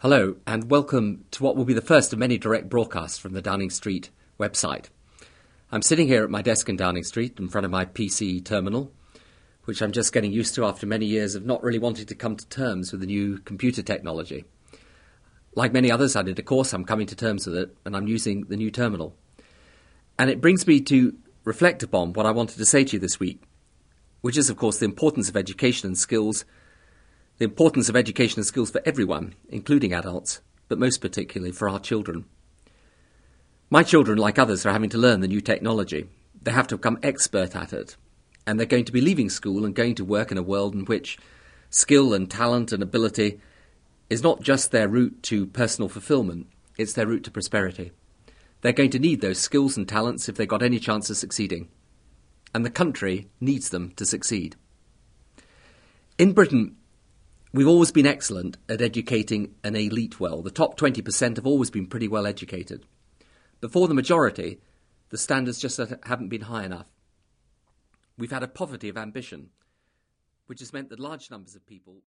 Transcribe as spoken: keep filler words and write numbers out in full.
Hello, and welcome to what will be the first of many direct broadcasts from the Downing Street website. I'm sitting here at my desk in Downing Street in front of my P C terminal, which I'm just getting used to after many years of not really wanting to come to terms with the new computer technology. Like many others, I did a course, I'm coming to terms with it, and I'm using the new terminal. And it brings me to reflect upon what I wanted to say to you this week, which is, of course, the importance of education and skills The importance of education and skills for everyone, including adults, but most particularly for our children. My children, like others, are having to learn the new technology. They have to become expert at it. And they're going to be leaving school and going to work in a world in which skill and talent and ability is not just their route to personal fulfillment, it's their route to prosperity. They're going to need those skills and talents if they've got any chance of succeeding. And the country needs them to succeed. In Britain, we've always been excellent at educating an elite well. The top twenty percent have always been pretty well educated. But for the majority, the standards just haven't been high enough. We've had a poverty of ambition, which has meant that large numbers of people